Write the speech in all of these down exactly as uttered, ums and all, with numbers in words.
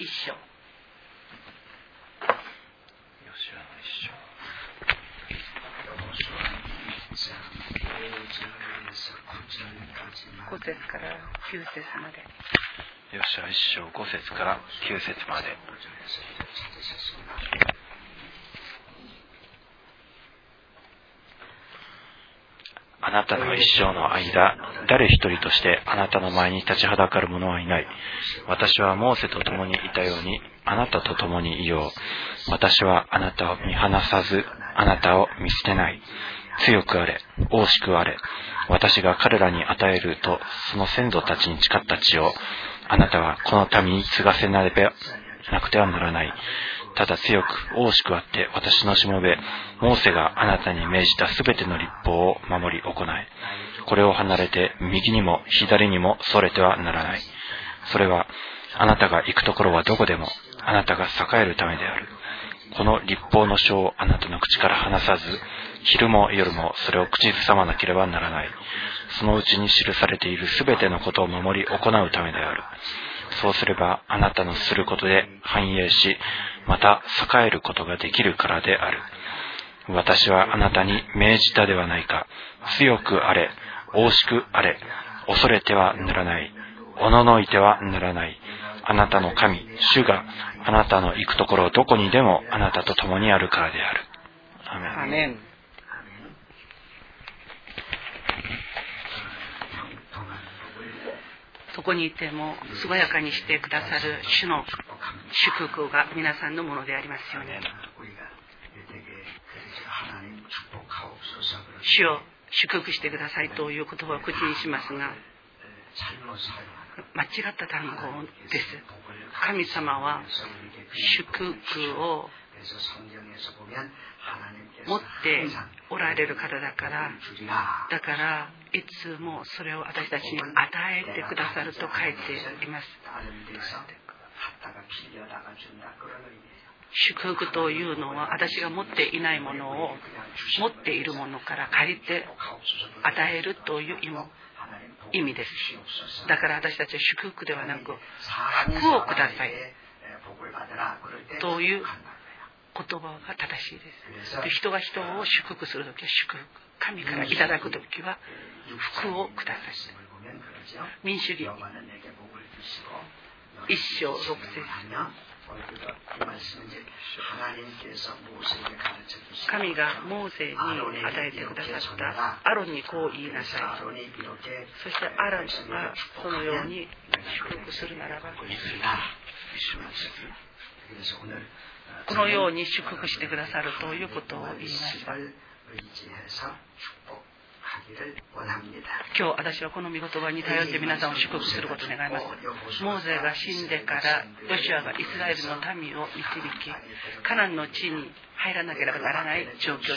一章。ご節からきゅう節まで。 ヨシュア一章ご節からきゅう節まで。あなたの一生の間、誰一人としてあなたの前に立ちはだかる者はいない。私はモーセと共にいたように、あなたと共にいよう。私はあなたを見放さず、あなたを見捨てない。強くあれ、大しくあれ。私が彼らに与えると、その先祖たちに誓った地を、あなたはこの民に継がせなければなくてはならない。ただ強く大しくあって私のしもべモーセがあなたに命じたすべての律法を守り行え。これを離れて右にも左にもそれてはならない。それはあなたが行くところはどこでもあなたが栄えるためである。この律法の書をあなたの口から離さず、昼も夜もそれを口ずさまなければならない。そのうちに記されているすべてのことを守り行うためである。そうすればあなたのすることで繁栄し、また栄えることができるからである。私はあなたに命じたではないか。強くあれ、大しくあれ。恐れてはならない。おののいてはならない。あなたの神、主があなたの行くところどこにでもあなたと共にあるからである。アメン。 アメン。そこにいても健やかにしてくださる主の祝福が皆さんのものでありますように。主を祝福してくださいという言葉を口にしますが、間違った単語です。神様は祝福を持っておられる方だから、だからいつもそれを私たちに与えてくださると書いています。祝福というのは私が持っていないものを持っているものから借りて与えるという意味です。だから私たちは祝福ではなく福をくださいという言葉が正しいです。人が人を祝福するときは祝福、神からいただくときは福をください。民主義一章六節。神がモーセに与えてくださったアロンにこう言いなさい。そしてアロンがそのように祝福するならば、このように祝福してくださるということを言いました。今日私はこの御言葉に頼って皆さんを祝福することを願います。モーゼが死んでからヨシュアがイスラエルの民を導き、カナンの地に入らなければならない状況です。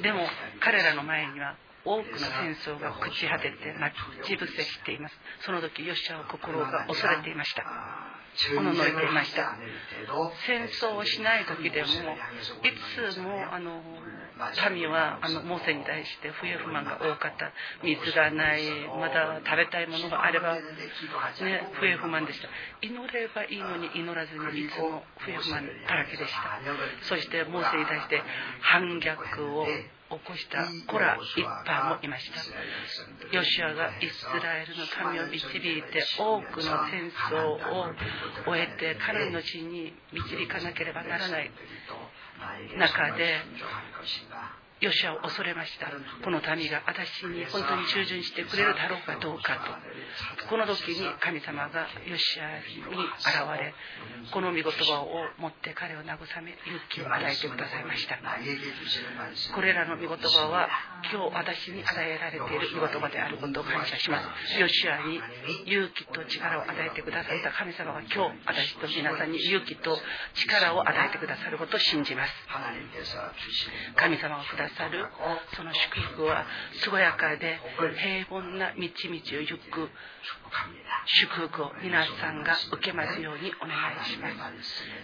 でも彼らの前には多くの戦争が朽ち果てて待ち伏せしています。その時ヨシュアは心が恐れていました。おののいていました。戦争をしない時でもいつもあの民はあのモーセに対して不平不満が多かった。水がない、まだ食べたいものがあれば、ね、不平不満でした。祈ればいいのに祈らずにいつも不平不満だらけでした。そしてモーセに対して反逆を起こしたコラ一派もいました。ヨシュアがイスラエルの民を導いて多くの戦争を終えてカナンの地に導かなければならない中で、ヨシュアを恐れました。この民が私に本当に従順してくれるだろうかどうかと。この時に神様がヨシュアに現れ、この御言葉を持って彼を慰め勇気を与えてくださいました。これらの御言葉は今日私に与えられている御言葉であることを感謝します。ヨシュアに勇気と力を与えてくださった神様が今日私と皆さんに勇気と力を与えてくださることを信じます。神様がくださるその祝福は健やかで平凡な道々を行く祝福を皆さんが受けますようにお願いします。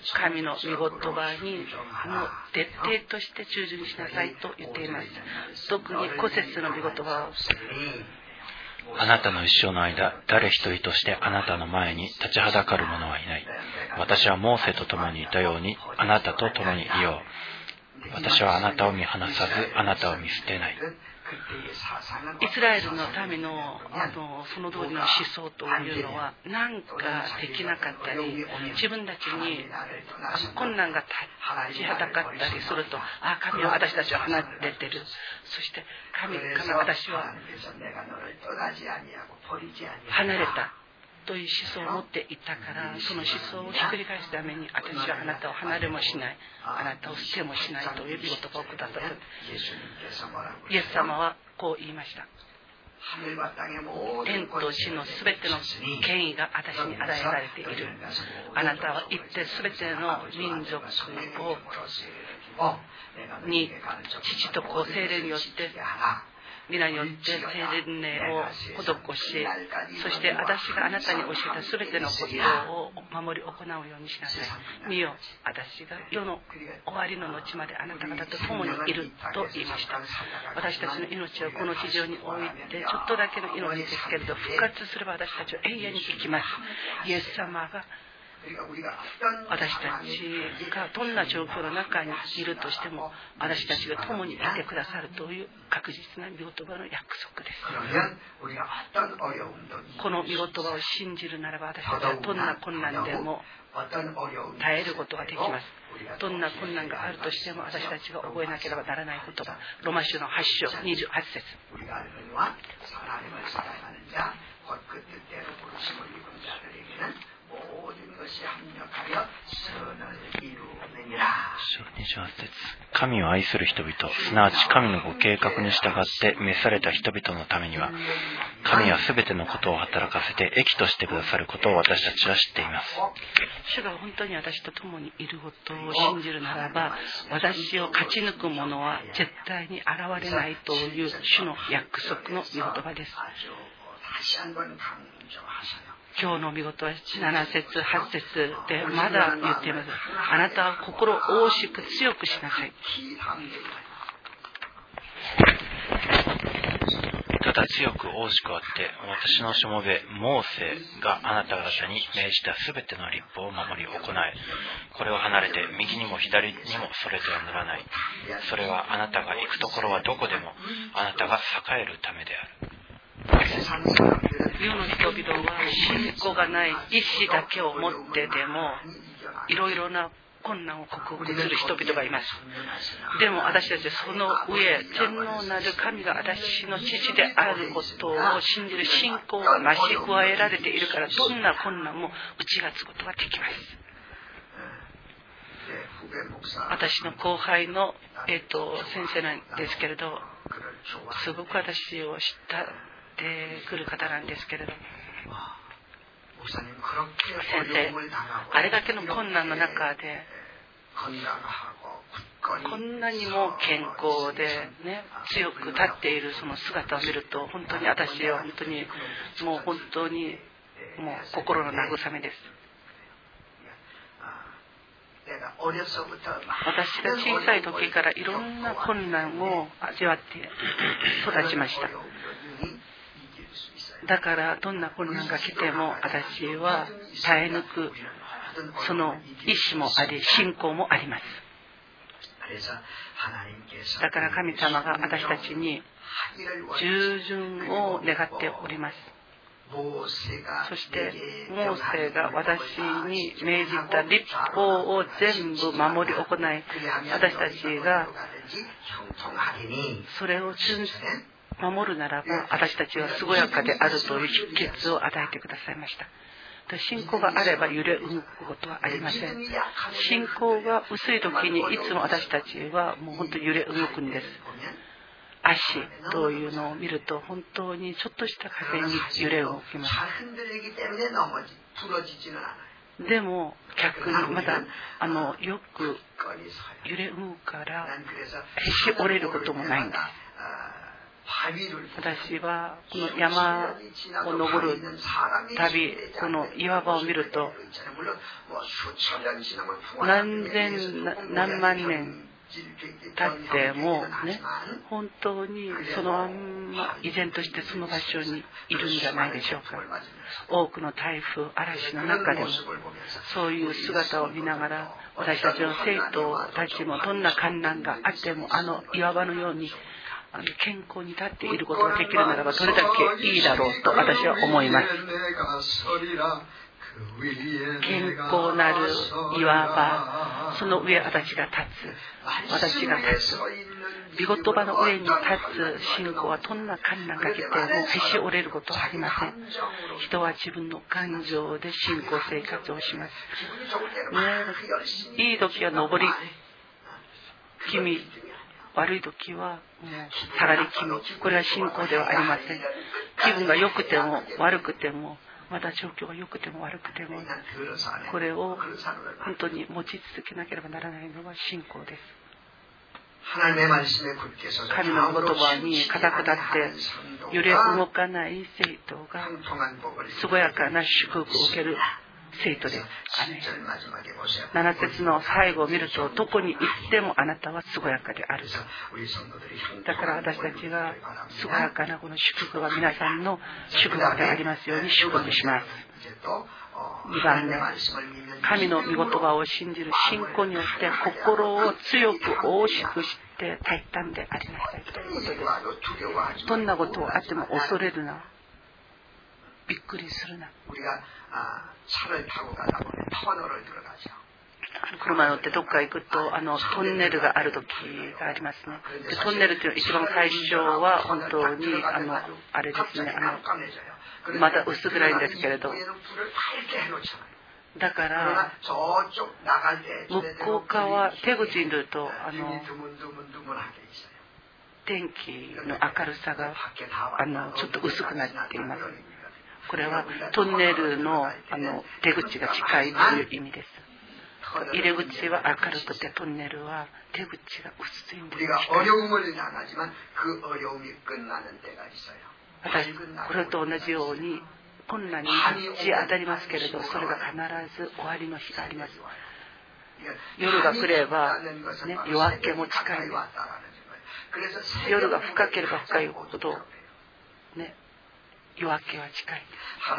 神の御言葉にもう徹底として従順しなさいと言っています。特に古節の御言葉を、 あなたの一生の間、誰一人としてあなたの前に立ちはだかる者はいない。 私はモーセと共にいたようにあなたと共にいよう。私はあなたを見放さずあなたを見捨てない。 イスラエルの民 の, あのその通りの思想というのは、何かできなかったり、自分たちにあの困難が立ちはだかったりすると、あ、神は私たちを離れている、そして 神, 神は私は離れたという思想を持っていたから、その思想をひっくり返すために、私はあなたを離れもしない、あなたを捨てもしないという言葉をくださる。イエス様はこう言いました。天と地のすべての権威が私に与えられている。あなたは行ってすべての民族をに父と子聖霊によって皆によって聖霊を施し、そして私があなたに教えたすべてのことを守り行うようにしなさい。見よ、私が世の終わりの後まであなた方と共にいると言いました。私たちの命はこの地上においてちょっとだけの命ですけれど、復活すれば私たちは永遠に生きます。イエス様が私たちがどんな状況の中にいるとしても、私たちが共にいてくださるという確実な御言葉の約束です。この御言葉を信じるならば、私たちはどんな困難でも耐えることができます。どんな困難があるとしても、私たちが覚えなければならない言葉、ロマ書のはち章にじゅうはち節。 にじゅうはち節。神を愛する人々、すなわち神のご計画に従って召された人々のためには、神はすべてのことを働かせて益としてくださることを私たちは知っています。 主が本当に私と共にいることを信じるならば、私を勝ち抜く者は絶対に現れないという主の約束の御言葉です。今日の見事はなな節はち節でまだ言っています。あなたは心を大しく強くしなさい。 ただ強く大しくあって、私のしもべモーセがあなた方に命じたすべての律法を守り行え。これを離れて右にも左にもそれてはならない。それはあなたが行くところはどこでもあなたが栄えるためである。 世の人々は信仰がない意志だけを持ってでもいろいろな困難を克服する人々がいます。でも私たちはその上、天皇なる神が私の父であることを信じる信仰が増し加えられているから、どんな困難も打ち勝つことができます。私の後輩の、えー、と先生なんですけれど、すごく私を知ったで来る方なんですけれど、先生、あれだけの困難の中でこんなにも健康で、ね、強く立っているその姿を見ると、本当に私は本当にもう本当にもう心の慰めです。私が小さい時からいろんな困難を味わって育ちました。だからどんな困難が来ても私は耐え抜くその意志もあり、信仰もあります。だから神様が私たちに従順を願っております。そしてモーセが私に命じた律法を全部守り行い、私たちがそれを守るならば私たちは健やかであるという秘訣を与えてくださいました。信仰があれば揺れ動くことはありません。信仰が薄い時にいつも私たちはもう本当に揺れ動くんです。足というのを見ると本当にちょっとした風に揺れ動きます。でも逆にまだあのよく揺れ動くからへし折れることもないんです。私はこの山を登る旅、この岩場を見ると何千何万年立ってもね、本当にそのまんま依然としてその場所にいるんじゃないでしょうか。多くの台風、嵐の中でもそういう姿を見ながら、私たちの生徒たちもどんな困難があっても、あの岩場のようにあの健康に立っていることができるならば、どれだけいいだろうと私は思います。健康なる岩場、その上私が立つ、私が立つ、御言葉の上に立つ信仰はどんな困難が来てもへし折れることはありません。人は自分の感情で信仰生活をします。ね、いい時は上り君、悪い時はもう下がり君、これは信仰ではありません。気分が良くても悪くても、また状況が良くても悪くても、これを本当に持ち続けなければならないのが信仰です。神の言葉に固く立って揺れ動かない生徒が健やかな祝福を受ける生徒です。なな節の最後を見ると、どこに行ってもあなたは健やかであると。だから私たちが健やかなこの祝福が皆さんの祝福でありますように祝福します。にばんめ、神の御言葉を信じる信仰によって心を強く大しくして大胆でありなさいということです。どんなことがあっても恐れるな、びっくりするな。車に乗ってどっか行くとあのトンネルがある時がありますね。でトンネルっていうのは一番最初は本当にあのあれですね、あのまだ薄暗いんですけれど、だから向こう側出口に出るとあの天気の明るさがあのちょっと薄くなっています。これはトンネル の, あの出口が近いという意味です。入り口は明るくてトンネルは出口が薄いんです。私これと同じように困難に立ち当たりますけれど、それが必ず終わりの日があります。夜が来れば、ね、夜明けも近いです。夜が深ければ深いほどね、夜明けは近い。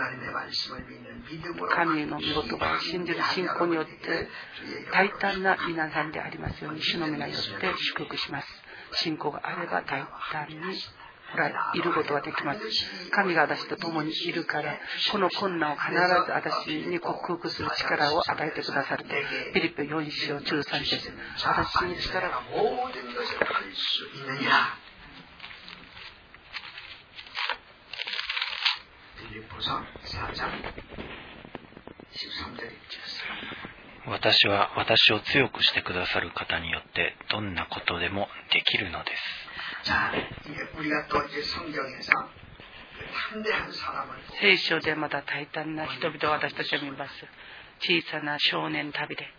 神の御言葉を信じる信仰によって大胆な皆さんでありますように、主の皆によって祝福します。信仰があれば大胆にいることができます。神が私と共にいるから、この困難を必ず私に克服する力を与えてくださると。ピリピよん章じゅうさん節、私に力が私は私を強くしてくださる方によってどんなことでもできるのです。 聖書でまた大胆な人々を私たちは見ます。小さな少年旅で、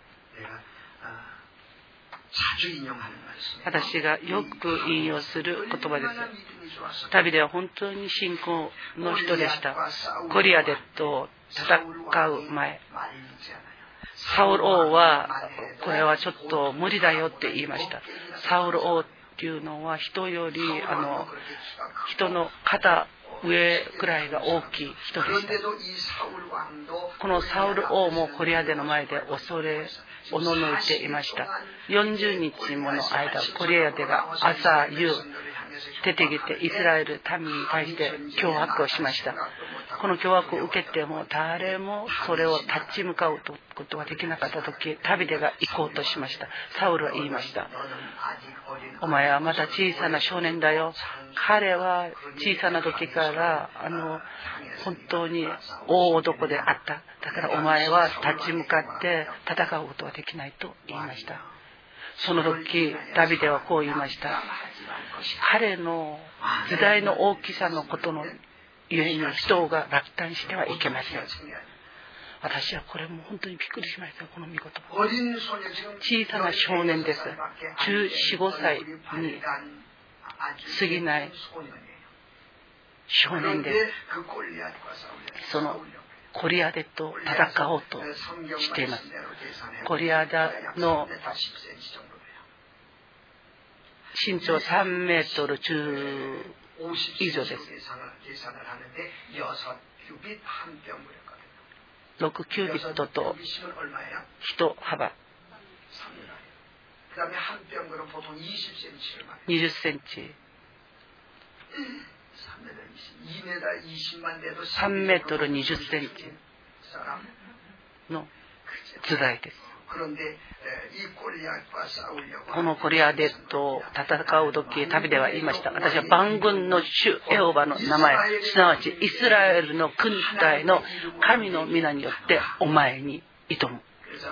私がよく引用する言葉です。旅では本当に信仰の人でした。ゴリアテと戦う前、サウル王はこれはちょっと無理だよって言いました。サウル王っていうのは人よりあの人の肩上くらいが大きい人でした。このサウル王もゴリアテの前で恐れおののいていました。よんじゅうにちもの間、ゴリアテが朝夕出てきてイスラエル民に対して脅迫をしました。この脅迫を受けても誰もそれを立ち向かうことができなかった時、旅でが行こうとしました。サウルは言いました。お前はまだ小さな少年だよ。彼は小さな時からあの本当に大男であった。だからお前は立ち向かって戦うことはできないと言いました。その時ダビデはこう言いました。彼の時代の大きさのことのゆえに人が落胆してはいけません。私はこれも本当にびっくりしました。この御言葉、小さな少年です。じゅうよん、ごさいに過ぎない少年で、そのゴリアテと戦おうとしています。ゴリアテの身長さんメートルじゅう以上です。ろくキュービットといち幅にじゅっセンチ、さんメートルにじゅっセンチの頭蓋です。このゴリアテと戦う時、旅では言いました。私は万軍の主エホバの名前、すなわちイスラエルの軍隊の神の皆によってお前に挑む。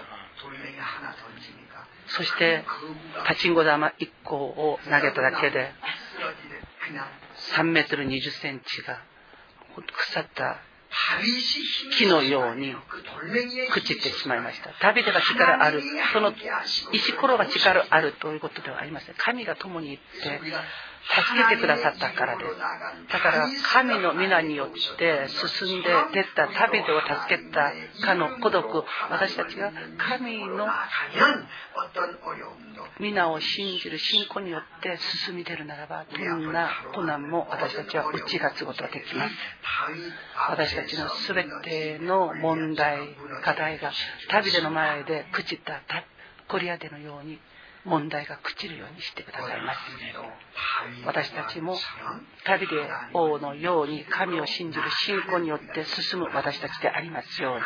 そしてパチンコ玉いっこを投げただけでさんメートルにじゅっセンチが腐った木のように朽ちてしまいました。ダビデが力ある、その石ころが力あるということではありません。神が共に行って助けてくださったからです。だから神の皆によって進んで出たダビデを助けたかの孤独、私たちが神の皆を信じる信仰によって進み出るならば、どんな苦難も私たちは打ち勝つことができます。私たちのすべての問題、課題がダビデの前で朽ちたゴリアテのように問題が朽ちるようにしてくださいます。私たちもダビデ王のように神を信じる信仰によって進む私たちでありますように。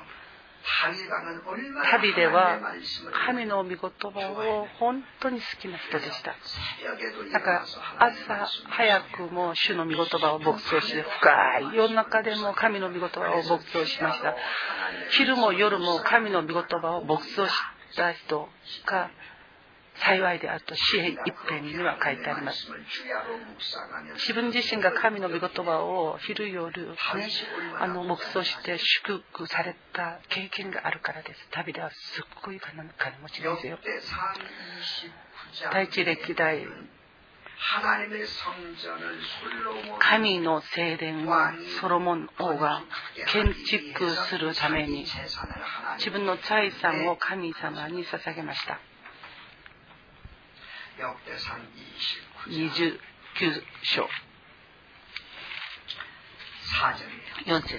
ダビデは神の御言葉を本当に好きな人でした。だから朝早くも主の御言葉を牧草して深い夜中でも神の御言葉を牧草しました。昼も夜も神の御言葉を牧草した人が幸いであると詩編一編には書いてあります。自分自身が神の御言葉を昼夜、ね、あの黙想して祝福された経験があるからです。ダビデはすっごい金持ちですよ。第一歴代神の聖殿をソロモン王が建築するために自分の財産を神様に捧げました。にじゅうきゅう章よん節、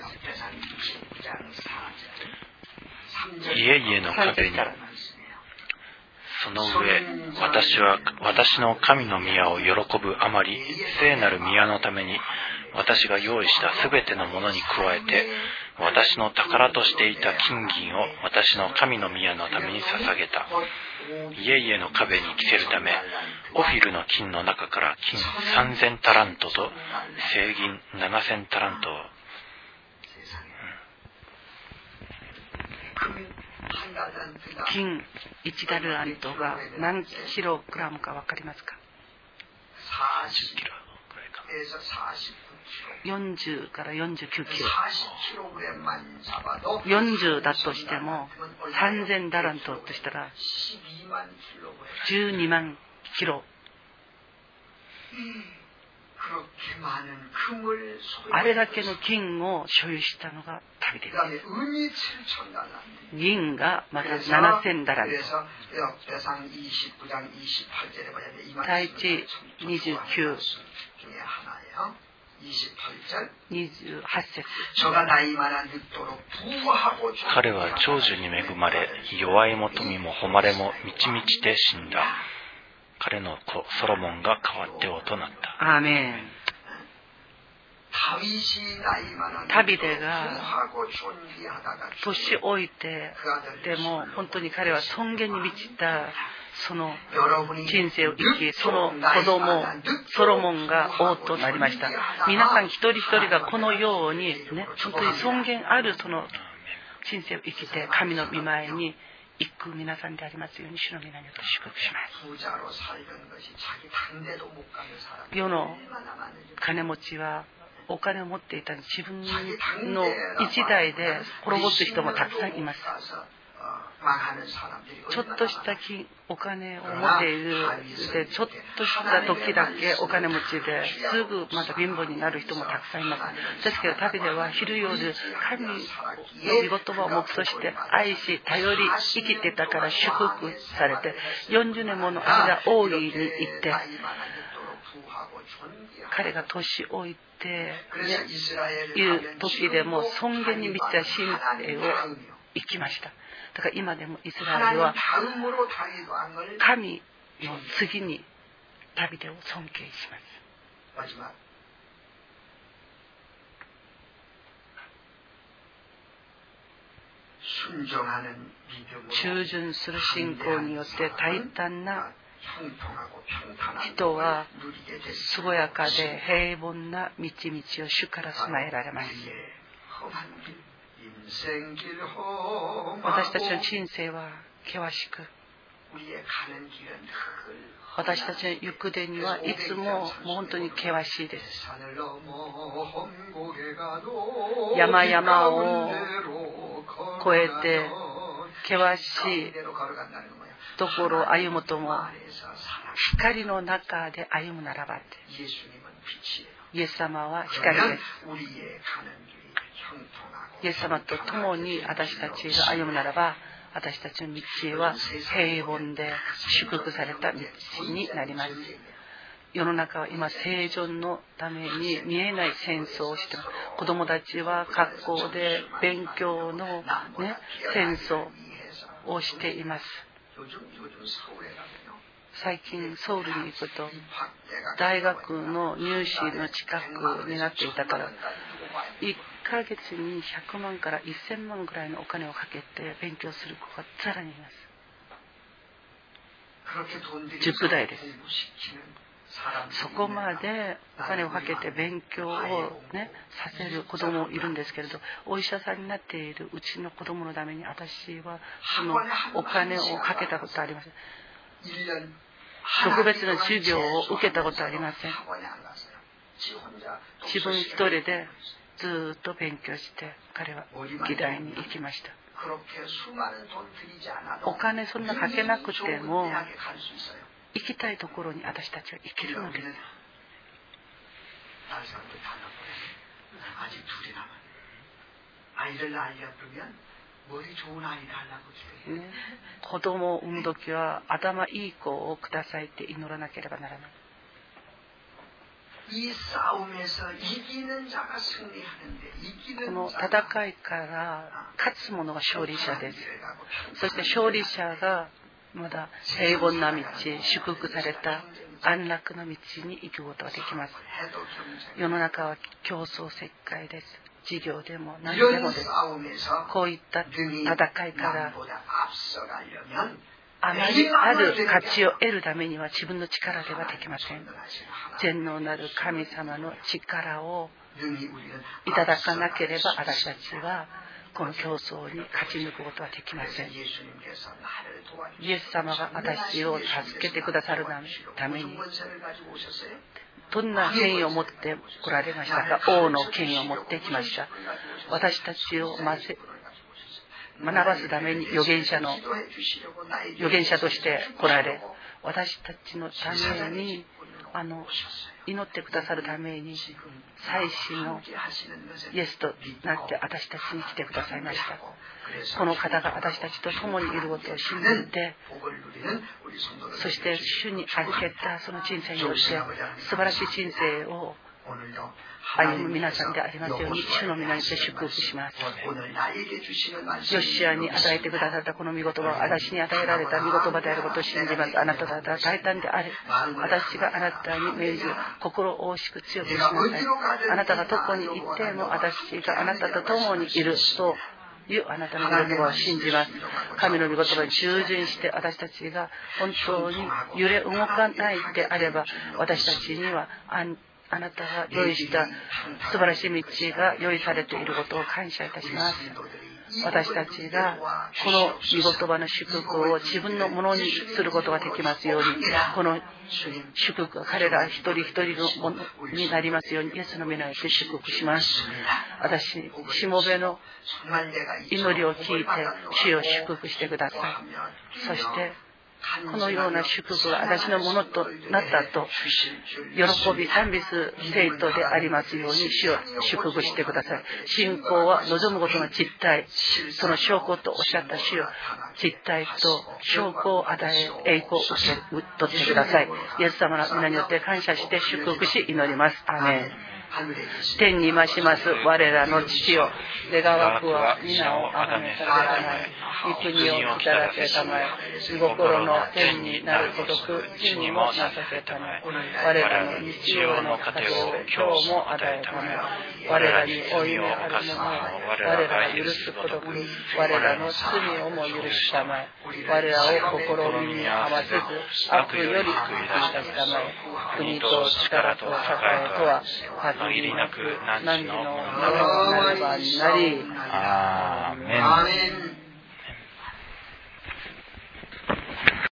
家々の壁にその上、私は私の神の宮を喜ぶあまり、聖なる宮のために私が用意したすべてのものに加えて、私の宝としていた金銀を私の神の宮のために捧げた。家々の壁に着せるため、オフィルの金の中から金さんぜんタラントと聖銀ななせんタラントを、 金いちタラントが何キログラムか分かりますか？ じゅっキロくらいか。 よんじゅうからよんじゅうきゅうキロ。よんじゅうだとしてもさんぜんタラントとしたらじゅうにまんキロ。あれだけの金を所有したのがダビデです。銀がまたななせんタラント。第一にじゅうきゅう、にじゅうはち節。 彼は長寿に恵まれ、弱いも富も誉れも満ち満ちて死んだ。彼の子ソロモンが代わって王となった。 アーメン。ダビデが年老いてでも本当に彼は尊厳に満ちたその人生を生き、その子供ソロモンが王となりました。皆さん一人一人がこのようにね、本当に尊厳あるその人生を生きて神の御前に行く皆さんでありますように主の皆によって祝福します。世の金持ちはお金を持っていた自分の一代で滅ぼす人もたくさんいます。 ちょっとした金お金を持っているで、ちょっとした時だけお金持ちですぐまた貧乏になる人もたくさんいます。ですけど旅では昼夜神の御言葉を目として愛し頼り生きてたから祝福されて、よんじゅうねんもの間王位に行って彼が年老いて、ね、いる時でも尊厳に満ちた信仰を生きました。だから今でもイスラエルは神の次にダビデを尊敬します。従順する信仰によって大胆な人は健やかで平凡な道々を主から備えられます。私たちの人生は険しく、私たちの行く手にはいつももう本当に険しいです。山々を越えて険しいところを歩むとも光の中で歩むならばって、イエス様は光です。イエス様と共に私たちが歩むならば、私たちの道は平凡で祝福された道になります。世の中は今生存のために見えない戦争をしています。子どもたちは学校で勉強の、ね、戦争をしています。最近ソウルに行くと大学の入試の近くになっていたから、いっかげつにひゃくまんからせんまんぐらいのお金をかけて勉強する子がざらにいます。塾代です。そこまでお金をかけて勉強を、ね、させる子供もいるんですけれど、お医者さんになっているうちの子供のために私はそのお金をかけたことはありません。特別な授業を受けたことはありません。自分一人でずっと勉強して彼は議題に行きました。お金そんなかけなくても行きたいところに私たちは行けるのです。ね、子供を産むときは頭いい子をくださいって祈らなければならない。この戦いから勝つ者が勝利者です。そして勝利者がまだ平凡な道、祝福された安楽の道に行くことができます。世の中は競争石灰です。事業でも何でもです。こういった戦いからあまりある価値を得るためには自分の力ではできません。全能なる神様の力をいただかなければ私たちはこの競争に勝ち抜くことはできません。イエス様が私を助けてくださるためにどんな権威を持って来られましたか。王の権威を持ってきました。私たちをまぜ学ばすために預言者の預言者として来られ、私たちのためにあの祈ってくださるために祭司のイエスとなって私たちに来てくださいました。この方が私たちと共にいることを信じて、そして主に預けたその人生によって素晴らしい人生を歩む皆さんでありますように主の皆にて祝福します。ヨシアに与えてくださったこの御言葉は私に与えられた御言葉であることを信じます。あなた方は大胆であれ。私があなたに命じる心を大しく強くしなさい。あなたがどこに行っても私があなたと共にいるというあなたの御言葉を信じます。神の御言葉に従順して私たちが本当に揺れ動かないであれば、私たちには安あなたが用意した素晴らしい道が用意されていることを感謝いたします。 私たちがこの御言葉の祝福を自分のものにすることができますように、この祝福が彼ら一人一人のものになりますように、イエスの御名によって祝福します。私、しもべの祈りを聞いて主を祝福してください。そしてこのような祝福が私のものとなったと喜び賛美する生徒でありますように主を祝福してください。信仰は望むことの実態、その証拠とおっしゃった主よ、実態と証拠を与え栄光を受け取ってください。イエス様の皆によって感謝して祝福し祈ります。アーメン。天に増します我らの父よ、願わくは皆をあがめされたまえ、御国を来たらせたまえ、御心の天になるごとく地にもなさせたまえ、我らの日曜の糧を今日も与えたまえ、我らに負い目あるものを我らが許すことく、我らの罪をも許したまえ、我らを試みに合わせず悪より救い出したまえ、国と力と栄とは限りなく何時のものになればなり。 アーメン。